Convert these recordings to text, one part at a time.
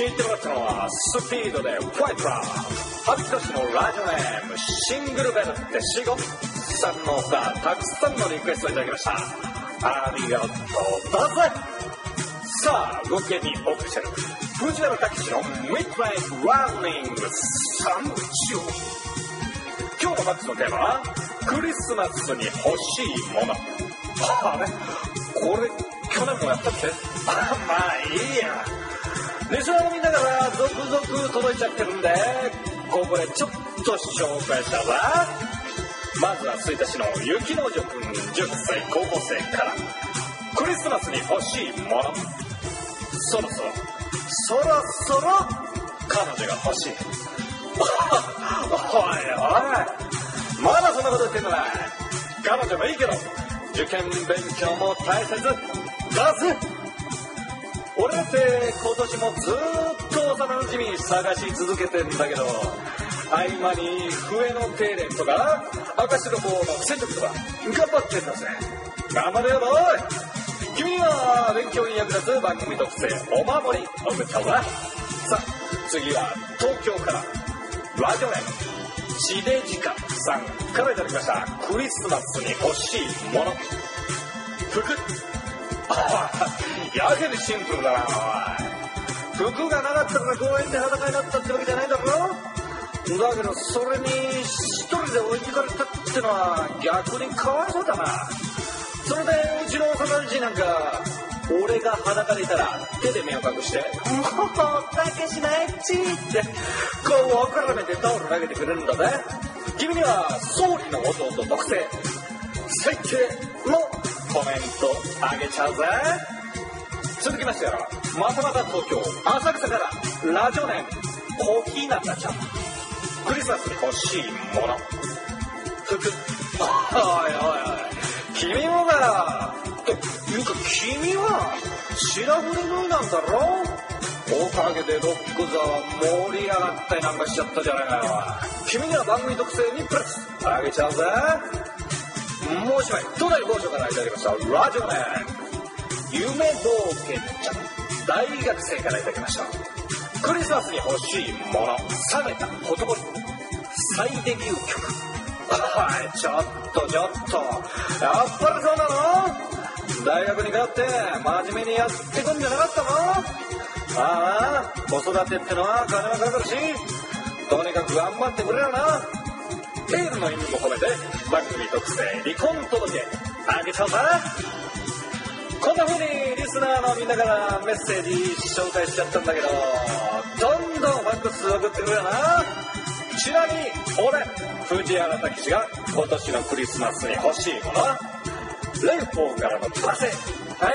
言ってもらったのはスピードでファイトラー恥ずかしのラジオネームシングルベルってシゴさんのほかたくさんのリクエストいただきました。ありがとうだぜ。さあご機嫌にお送りしてる藤原武史のミッドナイトランニング3中。今日のマックスのテーマはクリスマスに欲しいもの。あれこれ去年もやったっけ。まあいいや。リスナーのみんなから続々届いちゃってるんでここでちょっと紹介したわ。まずは吹田市の雪の女くん10歳高校生からクリスマスに欲しいもの。そろそろ彼女が欲しい。おいおいまだそんなこと言ってんのか。彼女もいいけど受験勉強も大切だぜ。俺だって今年もずっと幼馴染探し続けてんだけど合間に笛の定連とか赤白棒の洗濯とか頑張ってんだぜ。頑張れよボーイ。君には勉強に役立つ番組特製お守り送ったわ。さあ次は東京からラジオネーム地デジカさんからいただきました。クリスマスに欲しいもの。服。やけにシンプルだなおい。服がなかったから公園で裸になったってわけじゃないだろ。だけどそれに一人で置いてかれたってのは逆にかわいそうだな。それでうちの幼馴染なんか俺が裸でいたら手で目を隠して「もうたけしなエッチ」ってこう絡めてタオル投げてくれるんだぜ。君には総理の弟特製最低のコメントあげちゃうぜ。続きましてまたまた東京浅草からラジオネームコーヒーナタちゃん。クリスマスに欲しいもの。服。おいおいおい君もだっていうか君は白振り脱いだんだろ。おかげでロック座は盛り上がったりなんかしちゃったじゃないかよ。君には番組特製にプラスあげちゃうぜ。もう一枚都内某所からいただきました。ラジオネーム夢冒険ちゃん大学生からいただきました。クリスマスに欲しいもの。冷めたほとぼり再デビュー曲。はい、ちょっとやっぱりそうなの。大学に通って真面目にやってくんじゃなかったの。ああ子育てってのは金はかかるしとにかく頑張ってくれよな。エールの意味も込めて番組特製離婚届けあげちゃうさ。こんな風にリスナーのみんなからメッセージ紹介しちゃったんだけどどんどんファックス送ってくれよな。ちなみに俺藤原武史が今年のクリスマスに欲しいものはレイフォーからの罵声。はい、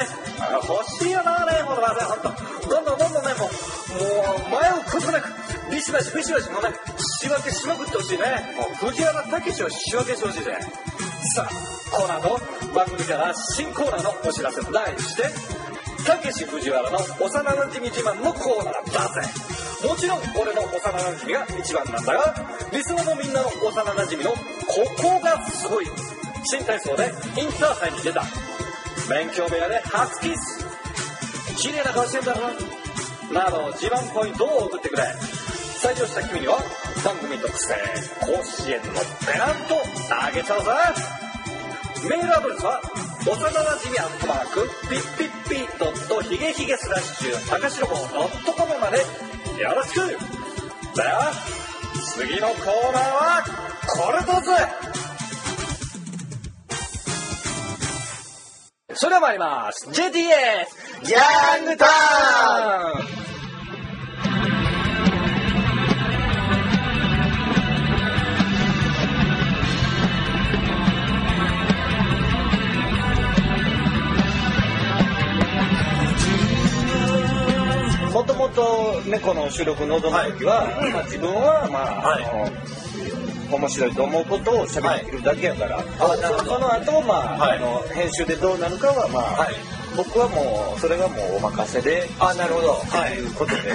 欲しいよなレイフォーの罵声。ほんとどんどんねもう前を崩なくビシバシもね仕分けしまくってほしいね。もう藤原武史を仕分けしてほしいぜ。さあこの後番組から新コーナーのお知らせと題して武史藤原の幼馴染自慢のコーナーだぜ。もちろん俺の幼馴染が一番なんだがリスナーのみんなの幼馴染のここがすごい新体操でインターハイに出た勉強部屋で初キス綺麗な顔してんだろなど自慢ポイントを送ってくれ。採用した君には番組特製甲子園のペナントあげちゃうぞ。メールアドレスは幼なじみピッピッピヒゲヒゲスラッシュ高城坊.comまでよろしく。では次のコーナーはこれだぜ。それでは参ります。 JTA ギャングタウン。もともと猫の収録臨む時は、自分は面白いと思うことを喋ってるだけやから、その後編集でどうなるかは僕はもうそれがもうお任せでなるほどっていうことで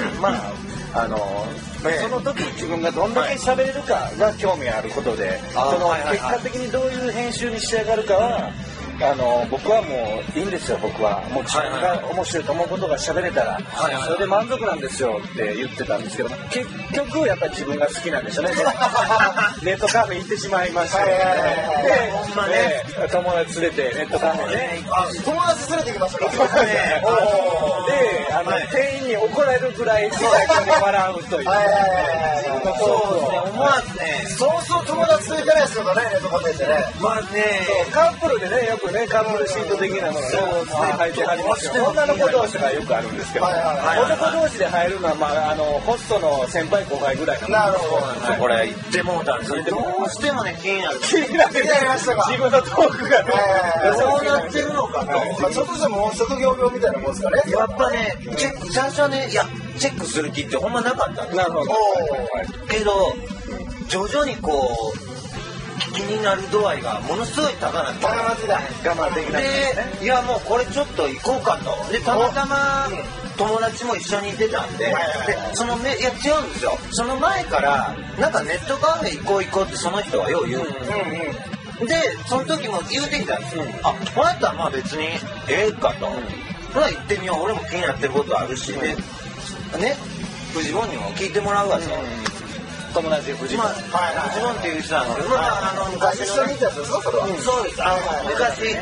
その時自分がどんだけ喋れるかが興味あることで、その結果的にどういう編集に仕上がるかは僕はもういいんですよ。僕はもう自分が面白いと思うことが喋れたら、それで満足なんですよって言ってたんですけど、結局やっぱり自分が好きなんでしょうね。ネットカフェ行ってしまいました。で、 ほんまね、 友達連れてネットカフェね。 友達連れてきましたか。 で、店員に怒られるぐらい小さい声で笑うという。 そうですね、思わずね、そう友達と行かないですよね、ネットカフェってね。 まあね、カップルでね、よくね、カップルシート的なのが入ってはりますよ。女の子同士がよくあるんですけど、男同士で入るのは、まあ、ホストの先輩後輩ぐらいなるほど。 これ言ってもうたんですよ。 どうしてもね、気になる。 気になってましたか。自分のトークがね、 そうなってるのかと。ちょっとでも職業病みたいなもんですかね。 やっぱね、最初はね、いや、チェックする気ってほんまなかったんです。 なるほど。 けど、徐々にこう、気になる度合いがものすごい高くなって。 我慢できないですね。 で、いやもうこれちょっと行こうかと。で、たまたま友達も一緒にいてたんで、いや違うんですよ。その前から、なんかネットカフェ行こうってその人はよう言う。で、その時も言うてきたんですよ。あ、こうやったらまあ別にええかと。ほら行ってみよう。俺も気になってることあるしね。ね、フジモンにも聞いてもらうわと。 友達フジモン。 フジモンっていう人なんですけど、昔一緒にいたやつですか、それは。 そうです。昔、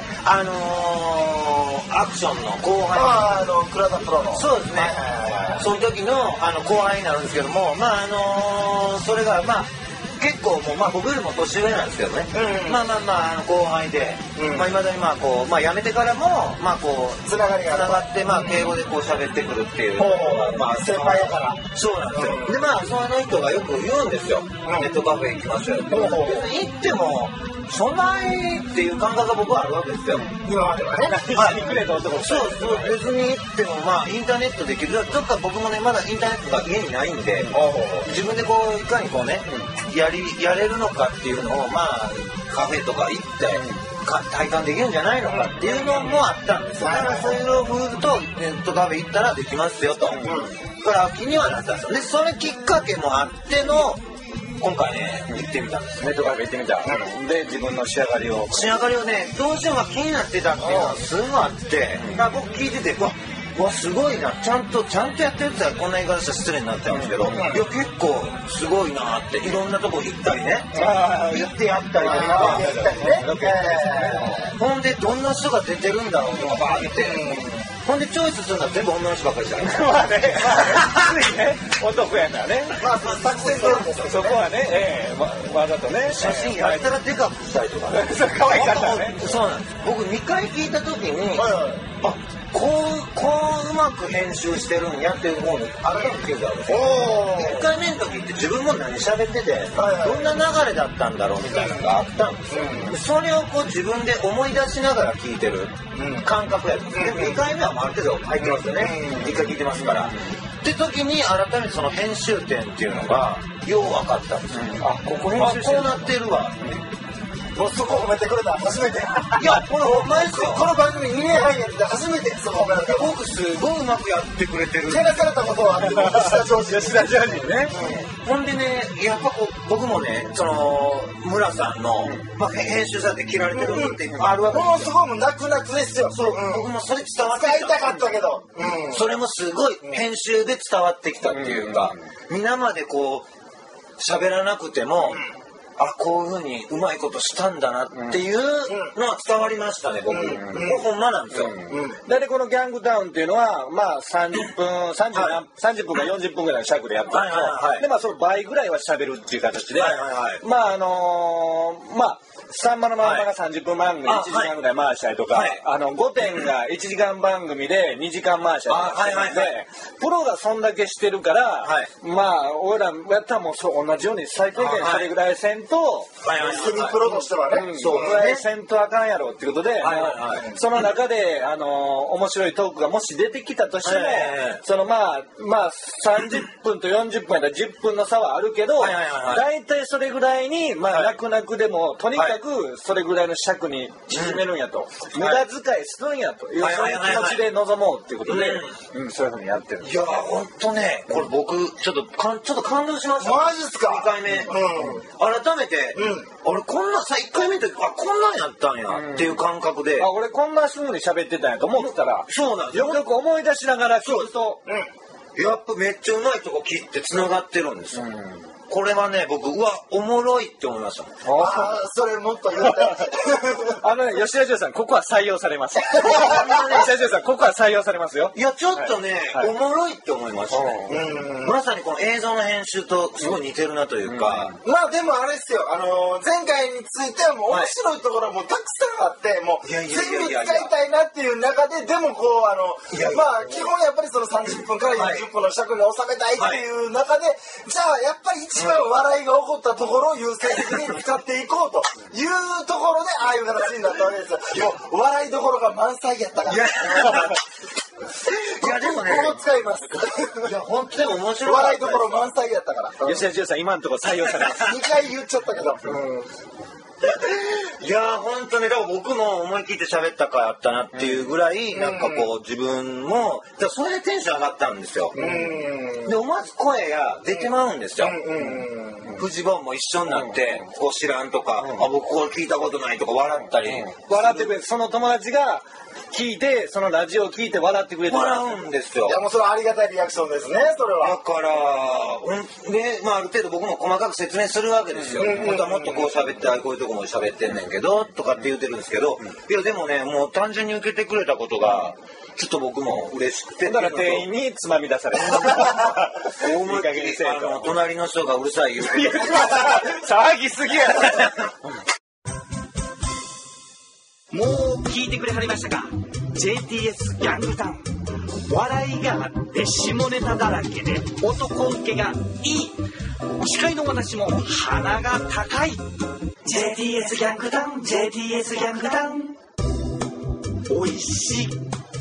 アクションの後輩。 倉田プロの。 そうですね。その時の後輩になるんですけども、まあそれがまあ結構もうまあ僕よりも年上なんですけどね。まあ後輩で、まあ未だにまあこうまあ辞めてからもまあこうつながってまあ敬語でこう喋ってくるっていう。 まあ先輩やから。 そうなんですよ。でまあその人がよく言うんですよ。ネットカフェ行きましょうよ。別に行ってもそんなにっていう感覚が僕はあるわけですよ。 今まではね。 そう別に行ってもまあインターネットできる。どっか僕もねまだインターネットが家にないんで、自分でこういかにこうねやれるのかっていうのをまあカフェとか行って体感できるんじゃないのかっていうのもあったんですよ。だからそういうのを振るとネットカフェ行ったらできますよと。だから気にはなったんですよ。でそれきっかけもあっての今回ね行ってみたんです。 ネットカフェ行ってみた。で自分の仕上がりをねどうしても気になってたっていうのはすごいあって、僕聞いててうわすごいなちゃんとやってるって言ったらこんな言い方したら失礼になっちゃうんですけど、いや結構すごいなっていろんなとこ行ったりね行ってやったりとかほんでどんな人が出てるんだろうとかバーってほんでチョイスするのは全部女の人ばっかりじゃないですか。 まあね男やからね。 まあ作戦取るんですよ。 そこはねわざとね写真やったらデカくしたりとかね。 可愛かったね。 そうなんです。僕2回聞いた時にあこううまく編集してるんやっていう方に改めて気づいたんですよ。1回目の時って自分も何喋っててどんな流れだったんだろうみたいなのがあったんですよ。それをこう自分で思い出しながら聞いてる感覚やったんです。でも2回目はある程度入ってますよね。1回聞いてますから。って時に改めてその編集点っていうのがよう分かったんですよ。 ここ編集してこうなってるわ。 もうそこ褒めてくれた初めて。 いやこれほんまですよ。 この番組2年半やって初めてその褒められた。 僕すごいうまくやってくれてる。 けなされたことはあっても吉田ジョージね。 ほんでねやっぱ僕もねその村さんの編集されて切られてるってあるわけですよ。 もうすごいもう泣くですよ。 僕もそれ伝わって使いたかったけどそれもすごい編集で伝わってきたっていうか皆までこう喋らなくてもこういう風にうまいことしたんだなっていうのは伝わりましたね僕。ほんまなんですよ。 大体このギャングタウンっていうのはまあ30分か40分ぐらいの尺でやったんですけど、でその倍ぐらいは喋るっていう形でまあさんまのまんまが30分番組1時間ぐらい回したりとか、5点が1時間番組で2時間回したりとかしてて、プロがそんだけしてるから、まあ俺らやったらもう同じように最低限それぐらいせんと、 セミプロとしてはね、 そうぐらいせんとあかんやろっていうことで、その中で面白いトークがもし出てきたとしても、そのまあ30分と40分やったら10分の差はあるけど、大体それぐらいに泣くでもとにかくくそれぐらいの尺に縮めるんやと、無駄遣いするんやという、そういう気持ちで臨もうっていうことで、そういうふうにやってる。 いやほんとね、これ僕ちょっと感動しました。 マジっすか。 2回目、改めて、俺こんなさ1回目の時こんなんやったんやっていう感覚で、 俺こんな風に喋ってたんやと思ってたら、 そうなんですよ。 よく思い出しながら聞くと、 やっぱめっちゃうまいとこ切って繋がってるんですよ。これはね、僕おもろいって思いました。 それもっと言って。 吉田純さん、ここは採用されます。吉田純さん、ここは採用されますよ。 いや、ちょっとね、おもろいって思いましたね。まさにこの映像の編集とすごい似てるなというか。 まあでもあれですよ、前回についてはもう面白いところもたくさんあって、もう全部使いたいなっていう中で、でもこう、まあ基本やっぱりその30分から40分の尺に収めたいっていう中で、じゃあやっぱり一番笑いが起こったところを優先的に使っていこうというところで、ああいう形になったわけですよ。もう笑いどころが満載やったから。いやでもね、 ここ使います。 いや本当でも面白い。 笑いどころ満載やったから。 吉田純さん、今のところ採用されます。 2回言っちゃったけど。 いや本当ね、だから僕も思い切って喋ったかやったなっていうぐらい、なんかこう自分もそれでテンション上がったんですよ。で思わず声が出てまうんですよ。フジボンも一緒になってこう知らんとか、僕これ聞いたことないとか笑ったり、 笑ってくれる、その友達が聞いて、そのラジオを聞いて笑ってくれて笑うんですよ。 いやもうそれはありがたいリアクションですね、それは。 だからで、まあある程度僕も細かく説明するわけですよ。本当はもっとこう喋ってこういうとこも喋ってんねんけどとかって言ってるんですけど、いやでもね、もう単純に受けてくれたことがちょっと僕も嬉しくて、 だから店員につまみ出された。 思いっきり隣の人がうるさい言うて騒ぎすぎや。 もう聞いてくれはりましたか。 JTS ギャングタウン、笑いがあって下ネタだらけで男受けがいい。司会の私も鼻が高い。 JTS ギャングタウン、 JTS ギャングタウン、おいしい。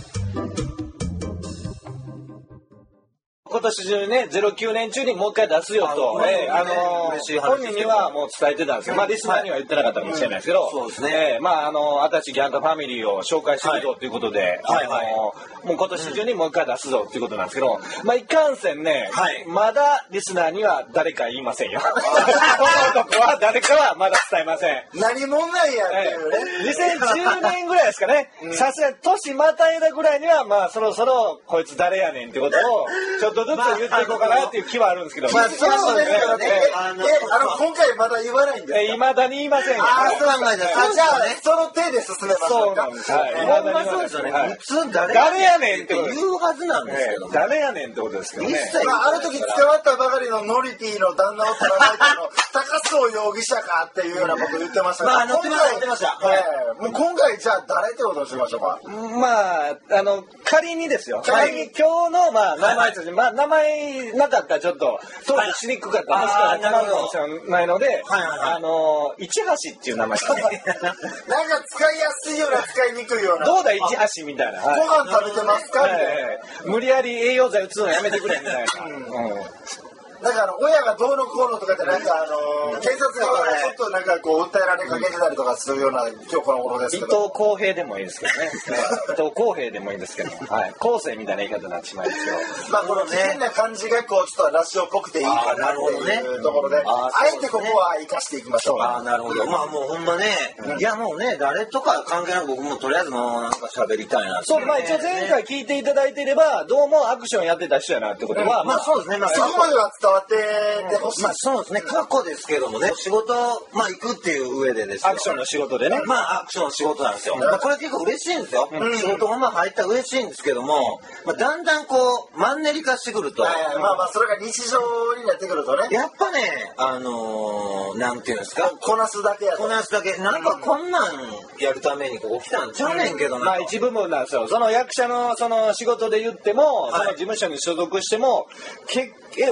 今年中にね、09年中にもう一回出すよと、本人にはもう伝えてたんですけど、まあリスナーには言ってなかったかもしれないですけど、 そうですね。 まあ私ギャングファミリーを紹介するぞということで、もう今年中にもう一回出すぞということなんですけど、まあいかんせんね、まだリスナーには誰か言いませんよ。この男は誰かはまだ伝えません。 何者なんやっていうね。 2010年ぐらいですかね。さすがに年またいだぐらいには、まあそろそろこいつ誰やねんってことをちょっとずつ言っていこうかなっていう気はあるんですけど。 まあそうですけどね。今回まだ言わないんですか。 未だに言いませんよ。 そうなんです。じゃあその手で進めましょうか。 そうなんです。ほんまそうですよね。 普通誰やねんって言うはずなんですけど、 誰やねんってことですけどね。 ある時捕まったばかりのノリティの旦那を取らないと高須容疑者かっていうようなこと言ってましたけど、 言ってました。 もう今回じゃあ誰ってことにしましょうか。 まあ仮にですよ。仮に今日のまあ名前として、まあ名前なかったらちょっと当時しにくかったもしかしたら困るかもしれないので、市橋っていう名前ですね。 なんか使いやすいような使いにくいような。 どうだ市橋みたいな。 ご飯食べてますかみたいな。 無理やり栄養剤打つのやめてくれみたいな。 なんか親がどうのこうのとかでなんか警察がちょっとなんかこう訴えられかけてたりとかするような今日この頃ですけど。 伊藤公平でもいいですけどね。伊藤公平でもいいですけど、後世みたいな言い方になってしまいますけど。 まあこの変な感じがこうちょっとラジオっぽくていいかなっていうところで、あえてここは生かしていきましょう。 なるほど。まあもうほんまね、いやもうね誰とか関係なく僕もとりあえずもうなんか喋りたいな。 そう、まあ一応前回聞いていただいていればどうもアクションやってた人やなってことは、 まあそうですね。 そこまでは伝わってまあそうですね、過去ですけどもね、仕事まあ行くっていう上でですよ、 アクションの仕事でね、 まあアクションの仕事なんですよ。まあこれ結構嬉しいんですよ。仕事もまあ入ったら嬉しいんですけども、まあだんだんこうマンネリ化してくると、 まあまあそれが日常になってくるとね、 やっぱねなんていうんですか、 こなすだけなんかこんなんやるためにここ来たんちゃうねんけどな。 まあ一部分なんですよ。その役者のその仕事で言っても、その事務所に所属しても俺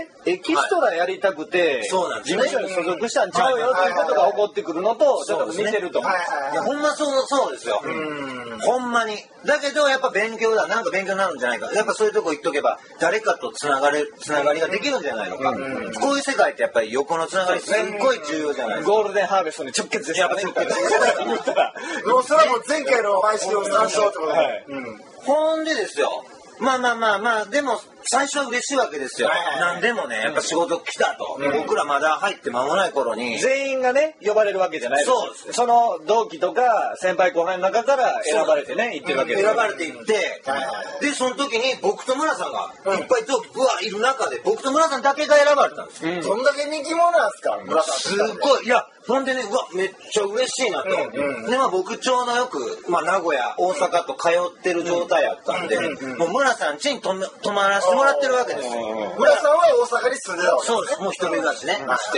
エキストラやりたくて、 そうなんですね。 事務所に所属したんちゃうよっていうことが起こってくるのと、ちょっと似てると思う。 いや、ほんまそうですよ。ほんまに。だけど、やっぱ勉強だ。なんか勉強になるんじゃないか。やっぱそういうとこ行っとけば、誰かとつながりができるんじゃないのか。こういう世界ってやっぱり横のつながりすっごい重要じゃないですか。 ゴールデンハーベストに直結ですよね。 もうそれはもう前回の配信を参照ってことで。 ほんでですよ。まあ、でも、最初は嬉しいわけですよ。なんでもね、やっぱ仕事来たと。僕らまだ入って間もない頃に。 全員がね、呼ばれるわけじゃないです。 そうです。 その同期とか先輩後輩の中から選ばれてね、行ってるわけです。 選ばれていって、で、その時に僕と村さんがいっぱい同期ぶわいる中で、僕と村さんだけが選ばれたんですよ。 どんだけ人気者なんですか、村さん。 すごい。いや、ほんでね、うわ、めっちゃ嬉しいなと。で、まあ僕ちょうどよく、まあ名古屋、大阪と通ってる状態やったんで、もう村さん家に泊まらせてもらってるわけですよ。 村さんは大阪に住んでたわけそうです。もう一人暮らしね、して。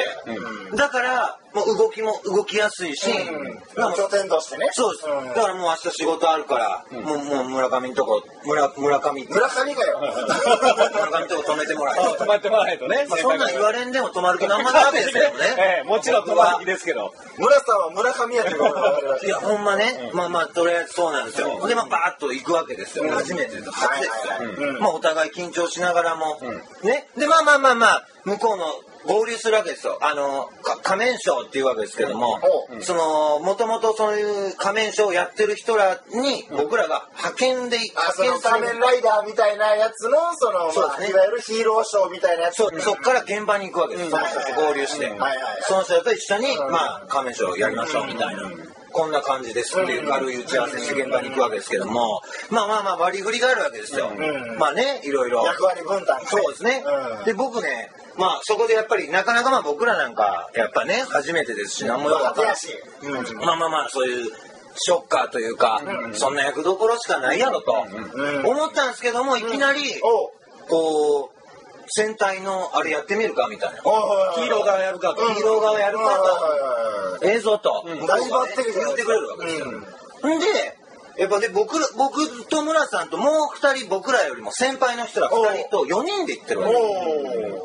だから、もう動きやすいし、 拠点としてね。 そうです。だからもう明日仕事あるから、もう村上んとこ、村上かよ。 村上んとこ止めてもらえ止まってもらえとね。 そんなん言われんでも止まる気なんまないわけですよね。 もちろん止まる気ですけど。 村さんは村上やってことが分かりました。 いや、ほんまね。まあ、とりあえずそうなんですよ。で、まあ、バーッと行くわけですよ。初めてです。初ですよ。まあ、お互い緊張しながらも。ね。で、まあ、向こうの、合流するわけですよ。仮面ショーっていうわけですけども、もともとそういう仮面ショーをやってる人らに、僕らが派遣で、 その仮面ライダーみたいなやつの、いわゆるヒーローショーみたいなやつ。 そっから現場に行くわけです。その人と合流して。その人と一緒に、まあ、仮面ショーをやりましょうみたいな。こんな感じですっていう軽い打ち合わせして現場に行くわけですけども、まあ割り振りがあるわけですよ。まあね、いろいろ。 役割分担。 そうですね。で、僕ね、まあそこでやっぱりなかなかまあ僕らなんか、やっぱね、初めてですし、何もよかったし。まあ、そういう、ショッカーというか、そんな役どころしかないやろと思ったんですけども、いきなり、こう、戦隊のあれやってみるかみたいな。 ヒーロー側やるかと。 ヒーロー側やるかと。映像と。 大抜擢言ってくれるわけですよ。んで、やっぱね、僕と村さんともう2人、僕らよりも先輩の人ら2人と4人で行ってるわけです。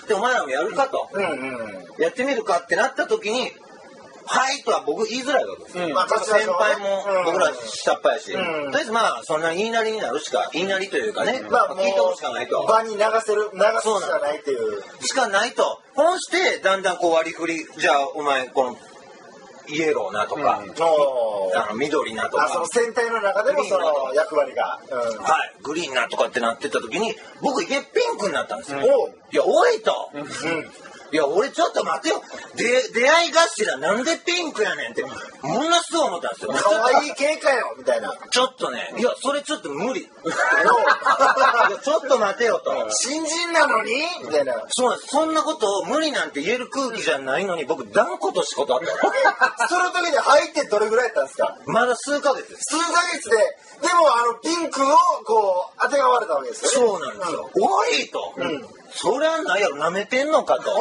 で、お前らもやるかと。やってみるかってなった時に、はいとは僕言いづらいわけですよ。先輩も僕ら下っ端やし。とりあえずまあ、そんな言いなりになるしか、言いなりというかね、聞いておくしかないと。 場に流すしかないっていう。 しかないと。こうして、だんだんこう割り振り、じゃあお前、この、イエローなとか、緑なとか。 その戦隊の中でもその役割が。 はい、グリーンなとかってなってった時に、僕ピンクになったんですよ。いや、おいと。いや、俺ちょっと待てよ。出会い頭なんでピンクやねんって、ものすごい思ったんですよ。 可愛い系かよみたいな。 ちょっとね、いや、それちょっと無理。ちょっと待てよと。 新人なのにみたいな。 そうなんです。そんなことを無理なんて言える空気じゃないのに、僕、断固としことあったその時に入ってどれぐらいやったんですか？ まだ数ヶ月です。 数ヶ月で、でもピンクをこう、当てがわれたわけですよね。 そうなんですよ。おいと。そりゃないやろ、舐めてんのかと。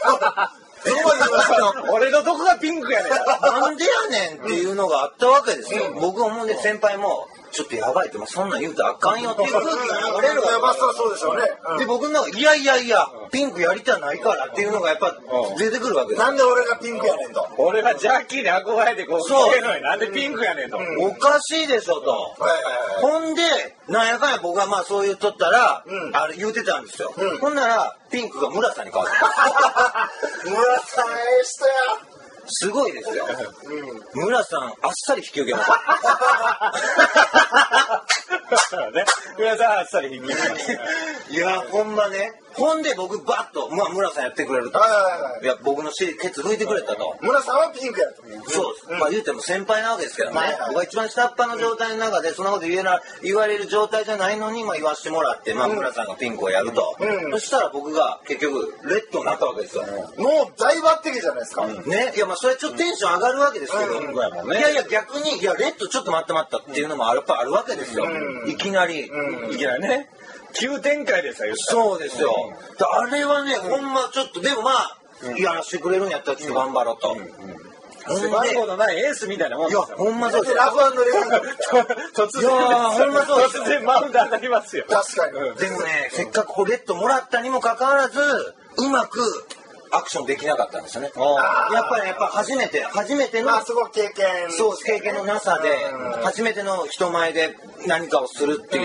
俺のどこがピンクやねん。 なんでやねんっていうのがあったわけですよ。僕思うんで先輩も、ちょっとやばいって、そんなん言うとあかんよっていう空気が流れるわけ。 やばそうでしょうね。 で、僕のいや、ピンクやりたないからっていうのがやっぱ出てくるわけです。 なんで俺がピンクやねんと。 俺がジャッキーに憧れてこう来てるのになんでピンクやねんと。 おかしいでしょと。ほんで、なんやかんや僕がまあそう言っとったら、あれ言うてたんですよ。ほんなら、ピンクが村さんに変わった。 村さん人や。 すごいですよ。村さん、あっさり引き受けました。 ね、村さんあっさり引き受けました。 いや、ほんまね。ほんで僕バッと、村さんやってくれると。いや、僕のケツ拭いてくれたと。 村さんはピンクやと。 そうです。まあ言うても先輩なわけですけどね。僕が一番下っ端の状態の中で、そんなこと言われる状態じゃないのに、言わしてもらって、村さんがピンクをやると。そしたら僕が結局、レッドになったわけですよ。 もう大抜擢じゃないですか。 ね。いや、それちょっとテンション上がるわけですけど。いや、逆に、いや、レッドちょっと待ったっていうのもやっぱあるわけですよ。いきなりね。急展開ですよ。そうですよ。あれはね、ほんまちょっと、でもやらせてくれるんやったらちょっと頑張ろうと。 背番号のないエースみたいなもんですよ。 ほんまそうです。 ラフ&レフ突然、 ほんまそうです。 突然マウンド当たりますよ。 確かに。 でもね、せっかくレッドもらったにもかかわらず、うまくアクションできなかったんですよね。やっぱり初めての、 まあすごく経験。 そう、経験のなさで、初めての人前で何かをするっていう、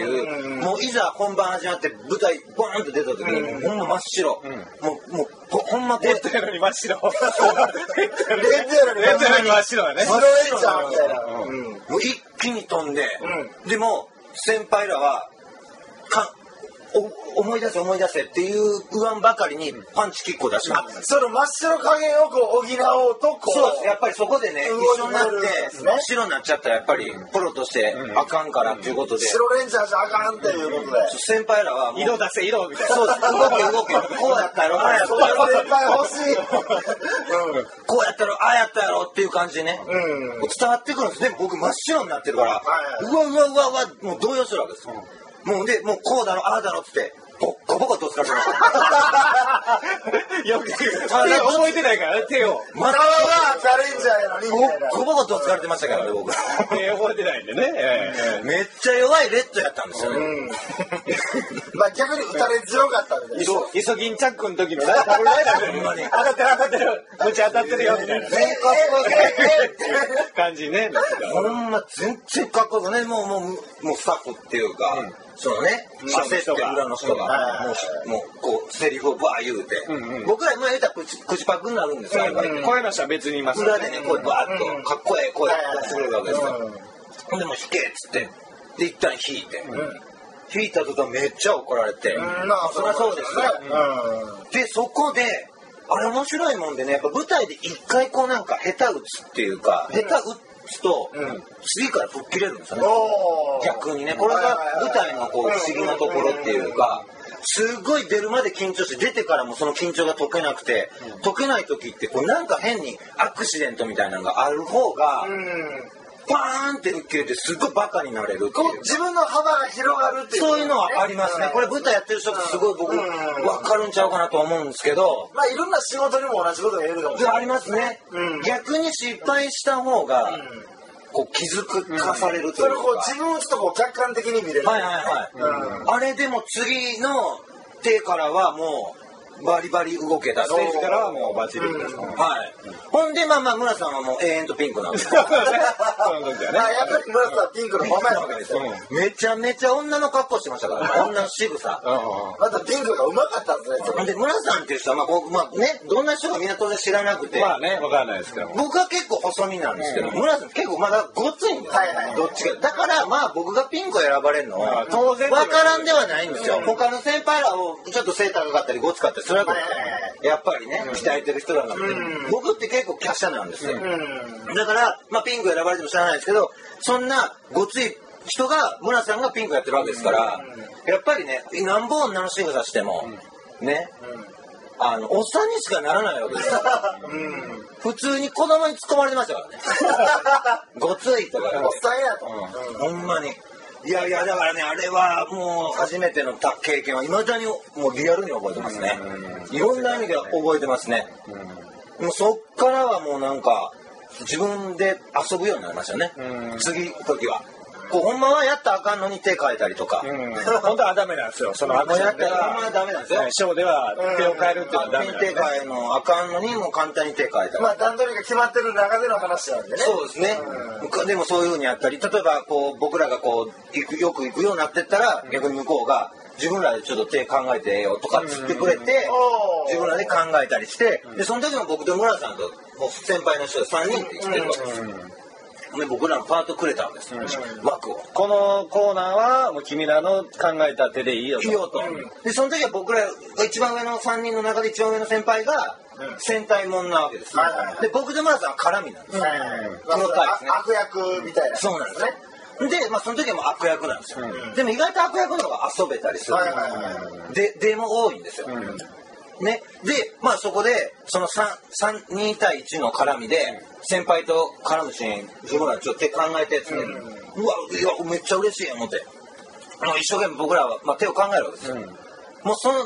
もういざ本番始まって舞台ボーンと出た時に、ほんま真っ白。もう、ほんまレッドやのに真っ白。 レッドやのに真っ白だね。 白レンジャーみたいな。 もう一気に飛んで、でも先輩らは思い出せっていう言わんばかりにパンチキックを出します。 その真っ白加減をこう補おうとこう。 そうです。やっぱりそこでね、一緒になって白になっちゃったらやっぱりプロとしてあかんからっていうことで、 白レンジャーじゃあかんっていうことで。 先輩らはもう色出せ色みたいな。 そうです。動け。こうやったやろ、ああやったそうやろ。 いう先輩欲しい。 こうやったろ、ああやったやろっていう感じでね、伝わってくるんです。でも僕真っ白になってるから、うわ、もう動揺するわけです。もうこうだろ、ああだろってボコボコとつかれてました。 よく覚えてないからね、手を。 またはチャレンジャーやのにみたいな。 ボコボコとつかれてましたからね、僕。 手覚えてないんでね。 めっちゃ弱いレッドやったんですよね。 まあ逆に打たれ強かったみたいな。 イソギンチャックの時のライダーほんまに当たってる。むち当たってるよみたいな。感じね。 ほんま全然かっこよくね、もうスタッフっていうか、そのね、焦って裏の人が、もうこう、セリフをバー言うて、僕ら今言うたら口パクになるんですよ、 声の人は別にいます。 裏でね、こうバーッと、かっこええ声出してくれるわけですよ。ほんでもう弾けっつって、で、一旦弾いて、弾いた途端めっちゃ怒られて、そりゃそうですよ。で、そこで、あれ面白いもんでね、やっぱ舞台で一回こうなんか下手打つっていうか、下手打つと、次から吹っ切れるんですよね。逆にね、これが舞台のこう不思議なところっていうか、すごい出るまで緊張して出てからもその緊張が解けなくて、解けない時ってこうなんか変にアクシデントみたいなのがある方が、パーンって吹っ切れてすっごいバカになれるっていう。 自分の幅が広がるっていう、 そういうのはありますね。これ舞台やってる人ってすごい僕分かるんちゃうかなと思うんですけど、 まあいろんな仕事にも同じことが言えるかもしれない。 ありますね。逆に失敗した方がこう気づかされるというか、 それこう自分をちょっとこう客観的に見れる。 あれでも次の手からはもうバリバリ動けた。 ステージからはもうバッチリです。 はい。ほんで村さんはもう永遠とピンクなんですよ。 その時はね。 やっぱり村さんはピンクのままやわけですよ。 めちゃめちゃ女の格好してましたから、女の仕草。 またピンクがうまかったんですね。 で村さんっていう人はまあね、どんな人かみんな当然知らなくて、 まあね、わからないですけど。 僕は結構細身なんですけど、村さん結構まだごっついんですよ。どっちか。だからまあ僕がピンクを選ばれるのは当然わからんではないんですよ。他の先輩らもちょっと背高かったりごつかったりするわけですよ。やっぱりね、鍛えてる人らが、僕って結構華奢なんですよ。だからまあピンク選ばれても知らないですけど、そんなごつい人が村さんがピンクやってるわけですから、やっぱりね、なんぼ女の仕草してもね、おっさんにしかならないわけですよ。普通に子供に突っ込まれてましたからね。ごついとか。 おっさんやと。 ほんまに。いやだからね、あれはもう初めての経験は未だにもうリアルに覚えてますね。いろんな意味で覚えてますね。もうそっからはもうなんか自分で遊ぶようになりましたね。次時は。こうほんまはやったらあかんのに手変えたりとか。 本当はダメなんですよ。そのアクションでほんまはダメなんですよ。 ショーでは手を変えるっていうのはダメなんです手変えのあかんのにもう簡単に手変えたり。 まあ段取りが決まってる中での話なんでね。 そうですね。でもそういう風にやったり、例えばこう僕らがこうよく行くようになってったら、逆に向こうが自分らでちょっと手考えてよとかつってくれて、自分らで考えたりして、でその時も僕と村さんと先輩の人で3人で来てるわけですよ。で僕らのパートくれたんですよ、枠を。 このコーナーはもう君らの考えた手でいいよと。 でその時は僕ら一番上の3人の中で一番上の先輩が戦隊もんなわけです。で僕と村さんは絡みなんです。 悪役みたいな。 そうなんですね。で、まあその時はもう悪役なんですよ。でも意外と悪役の方が遊べたりする。でも多いんですよ。ね、で、まあそこでその2対1の絡みで先輩と絡むシーン自分らちょっと手考えてって、うわいやめっちゃ嬉しい思って一生懸命僕らは、まあ、手を考えるわけですよ。もうそのまあ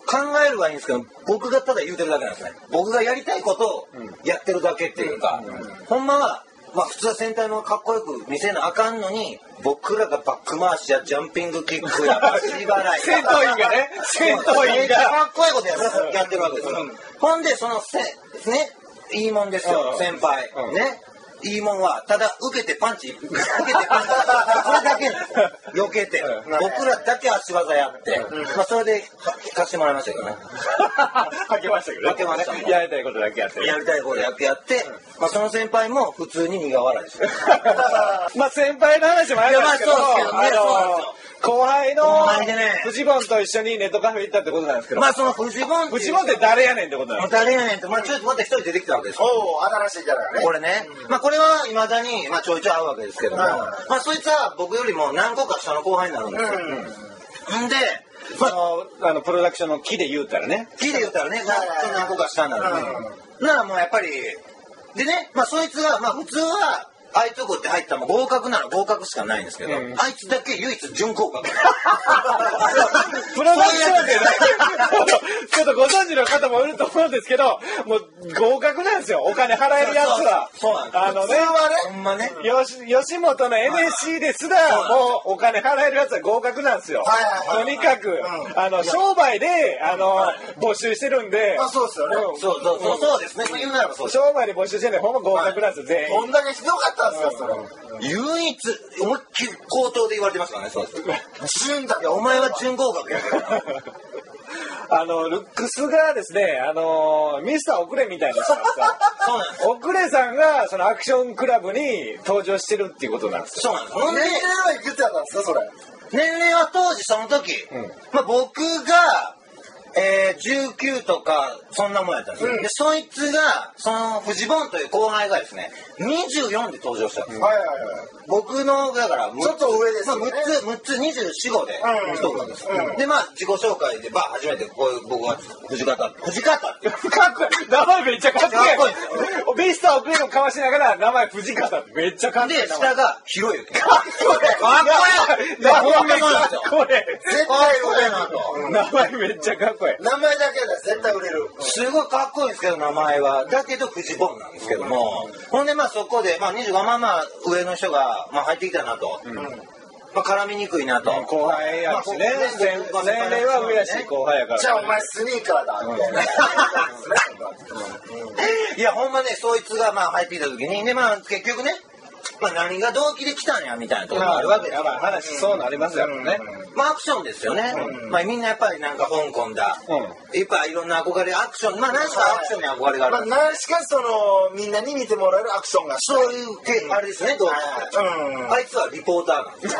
考えればいいんですけど、僕がただ言うてるだけなんですね。僕がやりたいことをやってるだけっていうか、ほんまは、まあ普通は戦隊もかっこよく見せなあかんのに、僕らがバック回しやジャンピングキックや足払いや戦闘員がね、戦闘員がかっこいいことやってるわけですよ。ほんで、そのね、いいもんですよ、先輩。ね。いいもんは、ただ受けてパンチ、これだけ避けて、僕らだけ足技やって、まあそれで引かしてもらいましたけどね。 吐けましたけどね。 吐けました。 やりたいことだけやって。 やりたいことだけやって、まあその先輩も普通に苦笑いですよ。 まあ先輩の話もありますけど、後輩のフジボンと一緒にネットカフェ行ったってことなんですけど、 まあそのフジボンって誰やねんってことなんですか。 誰やねんって、まあちょっとまた一人出てきたわけですよ。 おお、新しいじゃないね。 これね、まあこれは未だにまあちょいちょい会うわけですけども、まあそいつは僕よりも何個か下の後輩になるんですよ。んで、 プロダクションの木で言うたらね、 何個か下になる。ならもうやっぱりでね、まあそいつがまあ普通はあいとこって入ったらもう合格なら合格しかないんですけど、あいつだけ唯一準合格。 プロダクションってちょっとご存知の方もいると思うんですけど、もう合格なんですよ、お金払えるやつは。 そうなんです。ほんまね。 吉本の NSC ですらもうお金払えるやつは合格なんですよ。とにかく商売で募集してるんで。 あ、そうですよね。 そうですね。言うならばそうです。 商売で募集してるんでほんま合格なんですよ、全員。 こんだけひどかったんですよ、それ。 唯一思いっきり口頭で言われてますからね。そうです。 準だ。 お前は準合格やから。 ルックスがですね、ミスターオクレみたいな人がさ、 そうなんです。 オクレさんがそのアクションクラブに登場してるっていうことなんですよ。 そうなんです。 年齢はいくつやったんですか、それ。 年齢は当時その時、まあ僕が19とかそんなもんやったんですよ。でそいつがそのフジボンという後輩がですね24で登場したんですよ。僕のだからちょっと上ですよね。 6つ24、5で一人なんです。でまあ自己紹介で初めてこういう僕は藤方ってかっこいい、名前めっちゃかっこいい。ミスターオクレのかわしながら名前藤方ってめっちゃかっこいい。 で下がひろゆき。 かっこいい。名前かっこいい。 絶対売れるなと。 名前めっちゃかっこいい。 名前だけで絶対売れる。 すごいかっこいいんですけど名前は。だけどフジボンなんですけども、ほんでまあそこでまあ25まあ上の人がまあ入ってきたなと。まあ絡みにくいなと。 後輩やしね。年齢は上やし後輩やから。 じゃあお前スニーカーだみたいな。 いやほんまねそいつがまあ入ってきた時にでまあ結局ね。まあ何が動機で来たんやみたいなところがあるわけです。 まあ話そうなりますよね。 まあアクションですよね。まあみんなやっぱりなんか香港だ。いっぱいいろんな憧れアクション。まあ何しかアクションに憧れがある。 何しかみんなに見てもらえるアクションがそういうあれですね。あいつはリポーターなんです。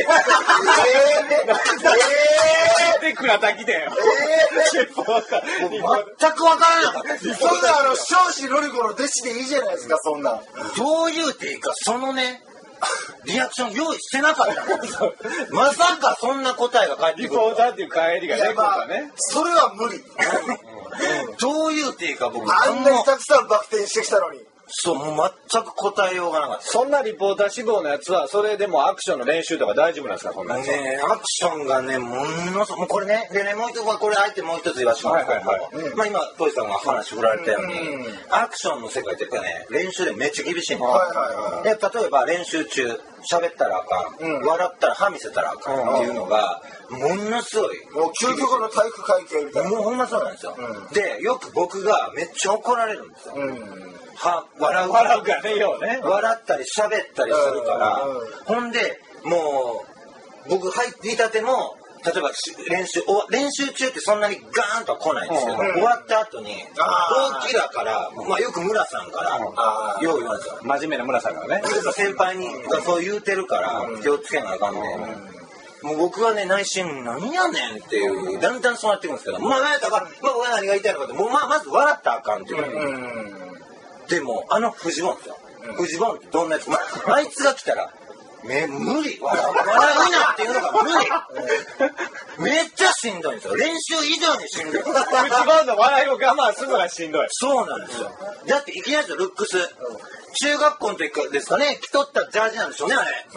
で倉田来てよ。 全く分からなかった。そんな少子ロリコの弟子でいいじゃないですか、そんな。 どう言うていいかそのねリアクション用意してなかったまさかそんな答えが返ってくる。 リポーターっていう帰りがね、今回ね。 それは無理。 どう言うていいか僕あんなにたくさんバク転してきたのに。 そうもう全く答えようがなかった。 そんなリポーター志望のやつはそれでもアクションの練習とか大丈夫なんですか、そんなやつは。 ねアクションがねものすごいもうこれねでねもう一つこれあえてもう一つ言わせてもらうんですけど、まあ今トイさんが話振られたようにアクションの世界ってやっぱね練習でめっちゃ厳しいんですよ。例えば練習中喋ったらあかん、笑ったら歯見せたらあかんっていうのがものすごいもう究極の体育会系みたいな。 もうほんまそうなんですよ。でよく僕がめっちゃ怒られるんですよ。笑うからね、よね。 笑ったり喋ったりするから、ほんでもう僕入っていたても例えば練習中ってそんなにガーンとは来ないんですけど、終わった後に同期だからまあよく村さんからよう言われるんですよ。 真面目な村さんがね。 先輩にそう言うてるから気をつけなあかんね。もう僕はね内心何やねんっていうだんだんそうなってくるんですけど、まあ何だからまあ僕は何が言いたいのかってもうまず笑ったらあかんっていう。でもフジボンですよ。フジボンってどんなやつ、あいつが来たら無理笑うなっていうのが無理めっちゃしんどいんですよ。練習以上にしんどい。 フジボンの笑いを我慢するのがしんどい。 そうなんですよ。だっていきなりルックス中学校の時ですかね着とったジャージなんでしょうねあれ、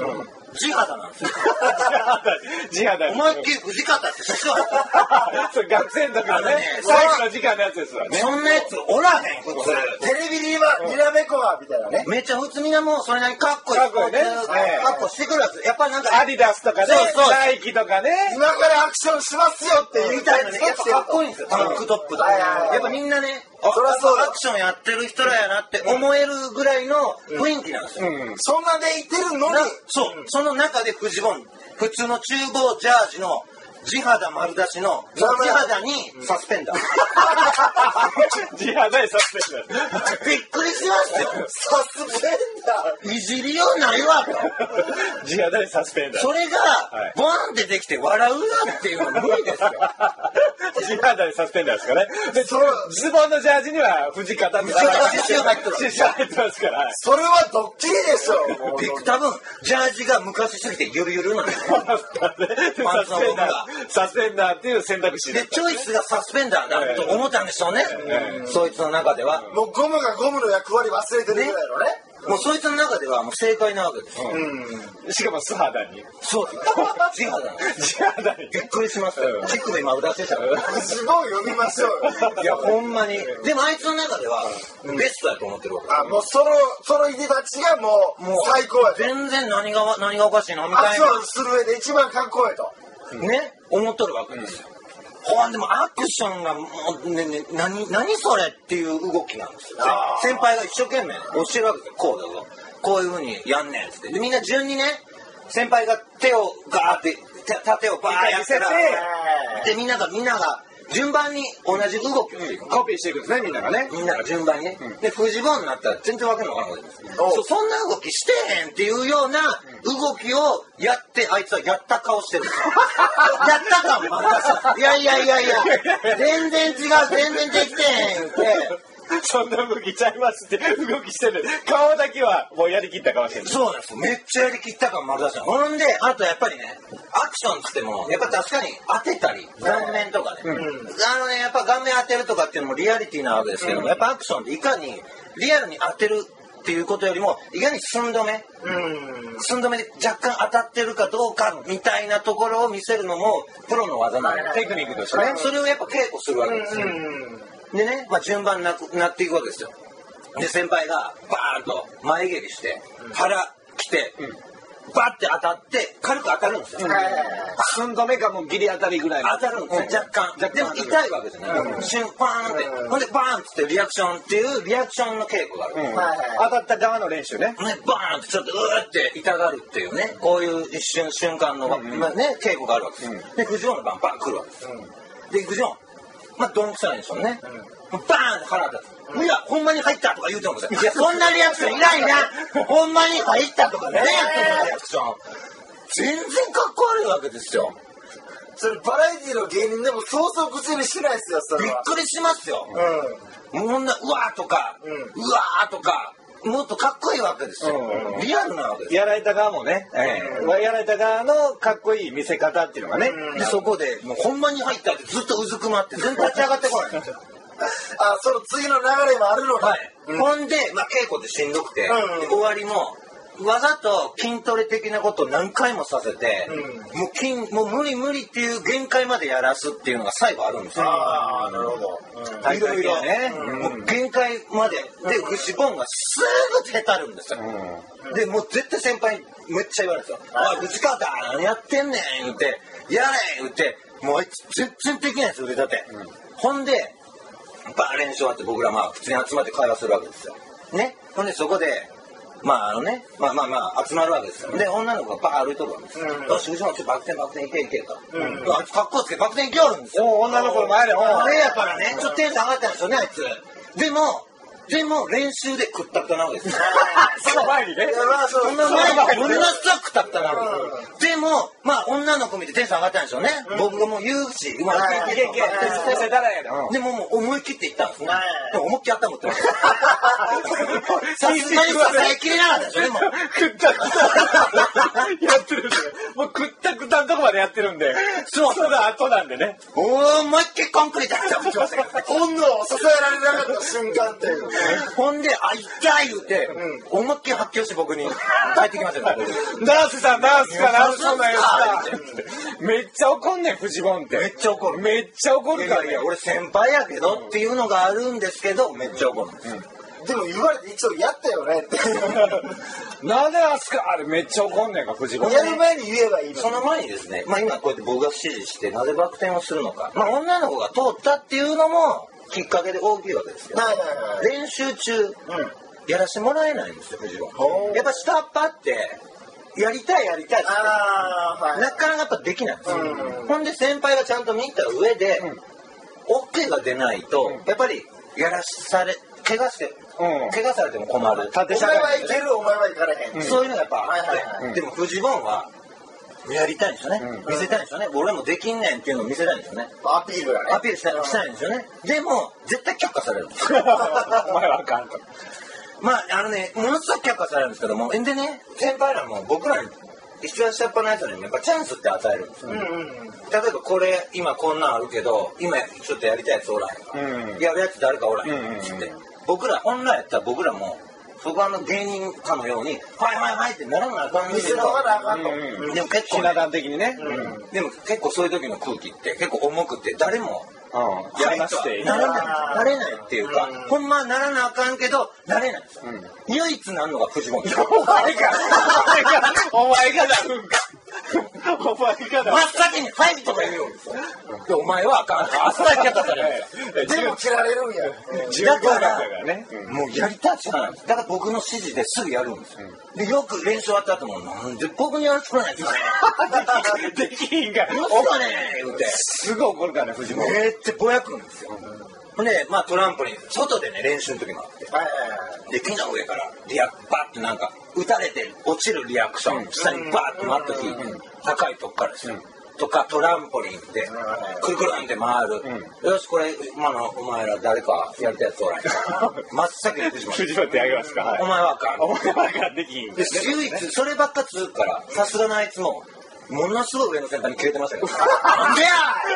地肌なんですよ。 地肌。 思いっきり藤方って人は。 それ学生の時のね、最後の時間のやつですわね。 そんなやつおらへん、普通。 テレビにはにらめこがみたいなね。 めっちゃ普通みんなもうそれなりにかっこいい。 かっこいいね。 かっこしてくるやつ。やっぱりなんか。 アディダスとかね、ナイキとかね。 今からアクションしますよって言いたいのに、 やっぱかっこいいんですよ、タンクトップとか。やっぱみんなね、 そりゃそうだアクションやってる人らやなって思えるぐらいの雰囲気なんですよ。 そんなでいてるのに、 そう、その中でフジボン、普通の厨房ジャージの地肌丸出しの地肌にサスペンダー。 地肌にサスペンダー。 びっくりしましたよ。 サスペンダー。 いじりようないわと。 地肌にサスペンダー。 それがボンってできて笑うなっていうのは無理ですよ。 地肌にサスペンダーですかね。で、ズボンのジャージには藤方って刺繍入ってますから。 それはドッキリでしょ。 多分ジャージが昔すぎてゆるゆるなんですよ。パンツの方が。 サスペンダーっていう選択肢でチョイスがサスペンダーだと思ったんでしょうね、そいつの中では。 もうゴムがゴムの役割忘れてるぐらいのね。 もうそいつの中ではもう正解なわけですよ。 しかも素肌に。 そう地肌なんです。 地肌に。 びっくりしますよ。乳首丸出しでしたから。 すごい読みましょう。 いやほんまに。でもあいつの中ではベストだと思ってるわけ。 あ、もうそのいでたちがもう最高や。 全然何がおかしいのみたいな。 アクションする上で一番かっこいいと。 ね、思っとるわけですよ。ほんでもアクションがもう何それっていう動きなんですよ。先輩が一生懸命教えるわけですよ。こうだぞ、こういう風にやんねんっつって。でみんな順にね、先輩が手をガーって縦をバーッやってでみんなが順番に同じ動きをしていく。 コピーしていくんですね、みんながね。 みんなが順番にね。で、フジボンになったら全然わけのわからないです。そんな動きしてへんっていうような動きをやって、あいつはやった顔してるんですよ。やった感もある。いや、全然違う、全然できてへんって。 そんな動きちゃいますって動きしてる。顔だけはもうやりきったかもしれない。 そうなんですよ。めっちゃやりきった感丸出し。ほんで、あとやっぱりね、アクションっつっても、やっぱ確かに当てたり、顔面とかね。やっぱ顔面当てるとかっていうのもリアリティなわけですけども、やっぱアクションっていかにリアルに当てるっていうことよりも、いかに寸止めで若干当たってるかどうかみたいなところを見せるのもプロの技なの。 テクニックとしてね。 それをやっぱ稽古するわけですよ。でね、順番になっていくわけですよ。で先輩がバーンと前蹴りして腹来て、バッて当たって軽く当たるんですよ。 寸止めかもうギリ当たりぐらい当たるんですよ、若干。でも痛いわけじゃない。瞬パーンって、ほんでバーンってリアクションっていうリアクションの稽古がある。 当たった側の練習ね。 バーンってちょっとうーって痛がるっていうね、こういう一瞬間のね稽古があるわけです。でフジボンの番バン来るわけです。でフジボンどんくさいんでしょうね。バーンって腹立つ。いや、ほんまに入ったとか言うてもさ、いや、そんなリアクションいないな。ほんまに入ったとかね、やってるリアクション。全然かっこ悪いわけですよ。 それバラエティの芸人でもそうそう口にしないですよ、それは。 びっくりしますよ。もうこんな、うわーとか、うわーとか、もっとかっこいいわけですよ。リアルなわけですよ。 やられた側もね、やられた側のかっこいい見せ方っていうのがね。 で、そこで、もうほんまに入ったってずっとうずくまって、全然立ち上がってこないんですよ。 あ、その次の流れもあるのか。 ほんで、稽古でしんどくて、終わりも、わざと筋トレ的なことを何回もさせて、もう無理っていう限界までやらすっていうのが最後あるんですよ。 ああ、なるほど。 いろいろね、もう限界まで。で、フジボンがすぐへたるんですよ。で、もう絶対先輩にめっちゃ言われるんですよ。おい、藤川だ、何やってんねん言って、やれ言って、もうあいつ全然できないんですよ、腕立て。ほんで、練習終わって僕ら普通に集まって会話するわけですよ。ね。ほんでそこで、集まるわけですよ。で、女の子が歩いとるわけですよ。よし、藤本ちょっとバク転いけと。あいつかっこつけバク転いけおるんですよ。 女の子の前で。 あれやからね、ちょっとテンション上がったんですよね、あいつ。でも練習で食ったったなわけですよ。 その前にね。 その前にこんなさ食ったったなわけですよ。でも、女の子見てテンション上がったんでしょうね。僕がもう言うし、いけいけ、でももう思い切っていったんですね。でも思いっきりやったもんって。さすがに支えきれなかったでしょ、でも。 食ったくたやってるんで。もう食ったくたのとこまでやってるんで。その後なんでね。 思いっきりコンクリートやってましたけど。 本能を支えられなかった瞬間っていう。 ほんで、あ、痛い言うて、思いっきり発狂して僕に帰ってきましたよ。 ナースさん、ナースか、ナースそうなんやつめっちゃ怒んねん、フジモンって。 めっちゃ怒る。 めっちゃ怒るからね。 俺先輩やけどっていうのがあるんですけど、めっちゃ怒るんです。 でも言われて一応やったよねって。 なんであすかあれめっちゃ怒んねんか、フジモン。 やる前に言えばいいの。 その前にですね、まあ今こうやって僕が指示してなぜバク転をするのか。まあ女の子が通ったっていうのもきっかけで大きいわけですよ。練習中、やらしてもらえないんですよ、フジモン。やっぱ下っ端って、やりたいってなかなかやっぱできないんですよ。ほんで先輩がちゃんと見た上で、OK が出ないと、やっぱりやらされ、怪我されても困る。 お前はいける、お前はいかれへん。 そういうのがやっぱあって、でもフジモンはやりたいんですよね。見せたいんですよね。俺もできんねんっていうのを見せたいんですよね。 アピールしたいんですよね。でも絶対却下されるんですよ。 お前はあかんと。 まあものすごく却下されるんですけども、でね、先輩らも僕らに一番下っ端のやつにやっぱチャンスって与えるんですよ。例えばこれ今こんなんあるけど今ちょっとやりたいやつおらへんか、やるやつ誰かおらへんって、僕ら本来やったら僕らもそこ芸人かのようにはいってならなあかん見せとかなあかんと。 でも結構ひな壇的にね。 でも結構そういう時の空気って結構重くて誰もやりましてなれないっていうか、ほんまならなあかんけどなれないんですよ。唯一なんのがフジモン。 お前がなるんか。お前がなる。 真っ先にファイとか言うんですよ。でお前はあかん。あっさり却下される。 でも切られるんや。 だからね、もうやりたいじゃない。だから僕の指示ですぐやるんですよ。でよく練習終わった後もなんで僕にやらせてくれないんですかね。 できひんが。 お金言うてすぐ怒るからね、フジモン。 めっちゃぼやくんですよ。で、まあトランポリン、外でね、練習の時もあって。で、木の上からバッてなんか、打たれて落ちるリアクション、下にバッて回った時、高いとこからですよ。とか、トランポリンで、くるくるんって回る。よし、これ、今のお前ら誰かやりたいやつおらへん。真っ先にフジモンってあげますか。 お前はあかん。 お前はあかんできひん。 で、唯一、そればっか続くから、さすがのあいつも、ものすごい上の先輩に切れてましたけど。なんでや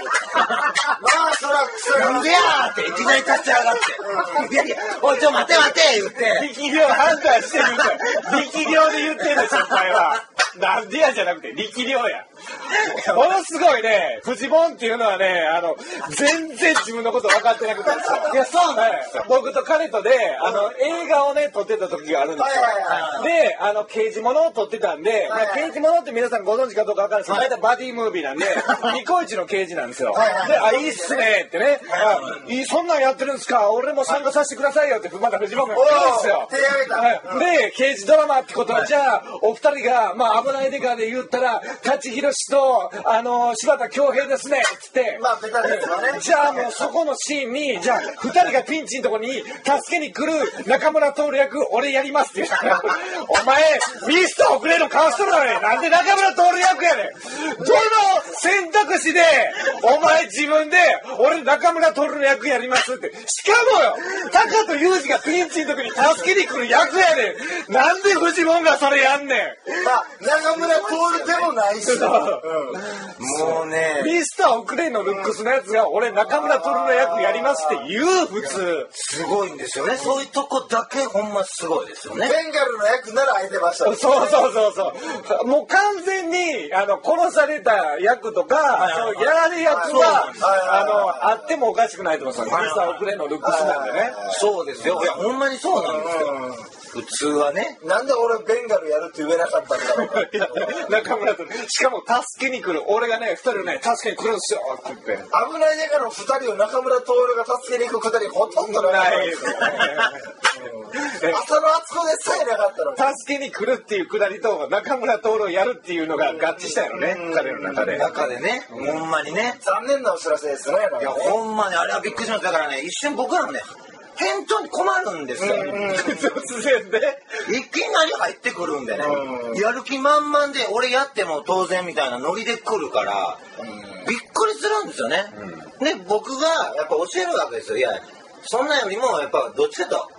なんでやっていきなり立ち上がって。いやいや、おい、待て言って。 力量判断してるんだよ。力量で言ってる先輩は。なんでやじゃなくて力量や。ものすごいね、フジモンっていうのはね、全然自分のこと分かってなくて。 いや、そうなんですよ。 僕と彼とで、映画をね、撮ってた時があるんですよ。で、刑事物を撮ってたんで、刑事物って皆さんご存知かどうか分かるんですけど、大体バディムービーなんで、ニコイチの刑事なんですよ。で、いいっすねってね、そんなんやってるんですか、俺も参加させてくださいよって、まだフジモンが言うんですよ。で、刑事ドラマってことは、じゃあ、お二人が、まあ、危ないデカで言ったら、舘ひろしと、柴田恭平ですねっつって、じゃあもうそこのシーンに、じゃあ、二人がピンチのとこに、助けに来る中村徹役、俺やりますって言ったら、お前、ミスター遅れの顔しとるのに、なんで中村徹役やねん。どの選択肢で、お前自分で、俺中村徹の役やりますって。しかもよ、高戸裕二がピンチの時に助けに来る役やねん。なんでフジモンがそれやんねん。 まあ、中村徹でもないし。 もうね、 ミスター遅れのルックスのやつが、俺中村徹の役やりますって言う、普通。 すごいんですよね。そういうとこだけほんますごいですよね。 ベンガルの役なら空いてましたね。 そう。もう完全に、殺された役とか、やられ役は、あってもおかしくないと思います。ミスター遅れのルックスなんでね。 そうですよ。いや、ほんまにそうなんですよ。普通はね。 なんで俺ベンガルやるって言えなかったんだろう。 中村と、しかも助けに来る。俺がね、二人ね、助けに来るんすよって言って。 危ないデカの二人を中村徹が助けに行くくだりほとんどないですよね。浅野敦子でさえなかったの。 助けに来るっていうくだりと中村徹をやるっていうのが合致したよね、彼の中で。 中でね、ほんまにね。 残念なお知らせですね。 いや、ほんまにあれはびっくりしました。だからね、一瞬僕らもね、返答に困るんですよ。 突然で。 いきなり入ってくるんでね。やる気満々で、俺やっても当然みたいなノリで来るから、びっくりするんですよね。で、僕がやっぱ教えるわけですよ。いや、そんなよりも、やっぱどっちかと、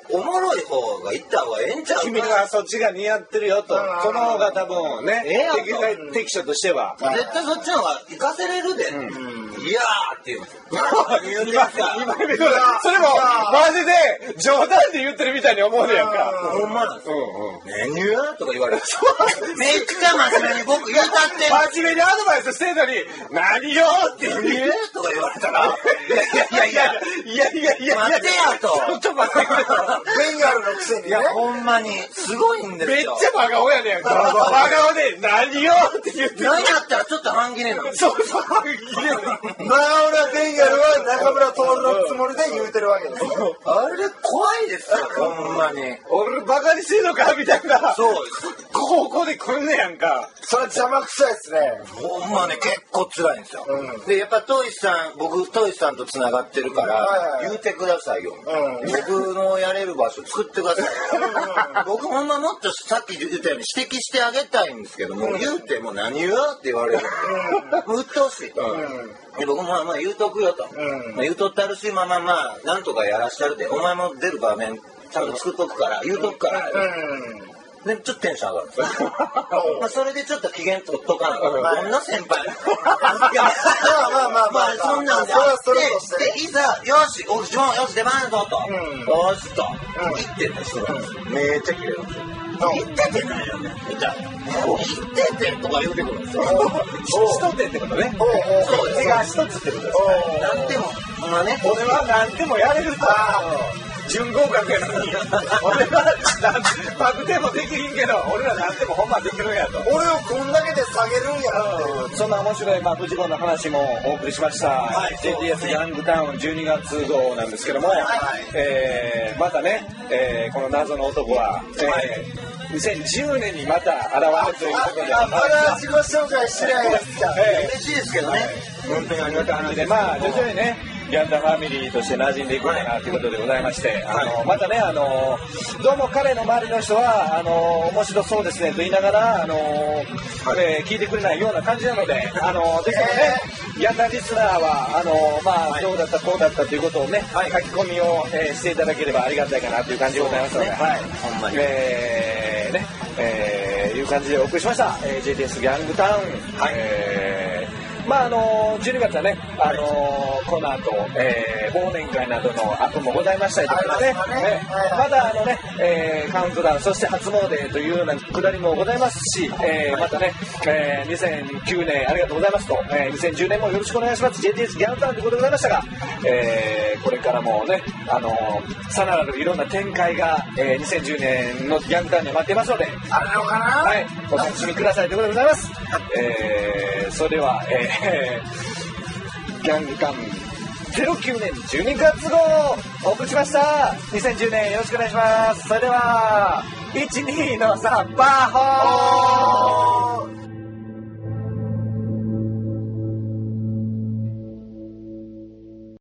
おもろい方が行った方がええんちゃうか。 君がそっちが似合ってるよと、この方が多分ね、適所としては絶対そっちの方が行かせれるで、いやーって言うんですよ。 今それもマジで冗談で言ってるみたいに思うねやんか。 ほんまなんですよ。何言うとか言われる。めっちゃ真面目に僕言うたって真面目にアドバイスしてるのに何よって言うとか言われたらいや待てやと。 ちょっと待ってくれと。 ベンガルのくせにね。 いやほんまにすごいんですよ。 めっちゃ真顔やねんか。真顔で何よって言ってる。 何やったらちょっと半切れなの。 そう半切れ。 まあ俺はベンガルは中村徹のつもりで言うてるわけですよ。 あれ怖いですよほんまに。 俺バカにしてんのかみたいな。 そうです。 ここで来んねやんか。 それ邪魔くさいですね。 ほんまね結構辛いんですよ。でやっぱ僕トイさんとつながってるから言うてくださいよ。僕のやれる場所作ってくださいよ。僕ほんまもっとさっき言ったように指摘してあげたいんですけども、言うても何言うって言われる。うっとうしい。で僕もまあ言うとくよと。言うとってあるしまあなんとかやらしてあるで、お前も出る場面ちゃんと作っとくから言うとくから。でちょっとテンション上がるんですよ。まあそれでちょっと機嫌取っとかな。どんな先輩。まあそんなんであってでいざよしオーディションよし出番ぞとよしと言ってた人なんですよ。めっちゃキレるんですよ。言っててないよねみたいな。言っててとか言うてくるんですよ。 一手ってことね。 そうです。 手が一つってことです。 なんでもまあね。 俺は何でもやれると。準合格やのに俺はバク転もできひんけど俺ら何でも本番できるんやと。 俺をこんだけで下げるんやって。 そんな面白いフジコンの話もお送りしました。JTS ヤングタウン12月号なんですけども、またね、この謎の男は、2010年にまた現れるということで、 まだ自己紹介しないですか。 嬉しいですけどね。本当にありがたい話で、 まあ徐々にねギャンタファミリーとして馴染んでいこうかなということでございまして、またねどうも彼の周りの人は面白そうですねと言いながら聞いてくれないような感じなのでですからねギャンタリスナーはまあどうだったこうだったということをね書き込みをしていただければありがたいかなという感じでございますので、 ほんまにいう感じでお送りしました、JTS ギャングタウン、まあ12月はね、この後、忘年会などのアップもございましたりとかね、まだカウントダウンそして初詣というようなくだりもございますし、またね、2009年ありがとうございますと、2010年もよろしくお願いします。 JTS ギャングタウンということでございましたが、これからもねさらなるいろんな展開が、2010年のギャングタウンに待っていますので、 あるのかな。 お楽しみくださいということでございます。それでは、ギャングタウン09年12月号をお送りしました。2010年よろしくお願いします。それでは12の3バーホー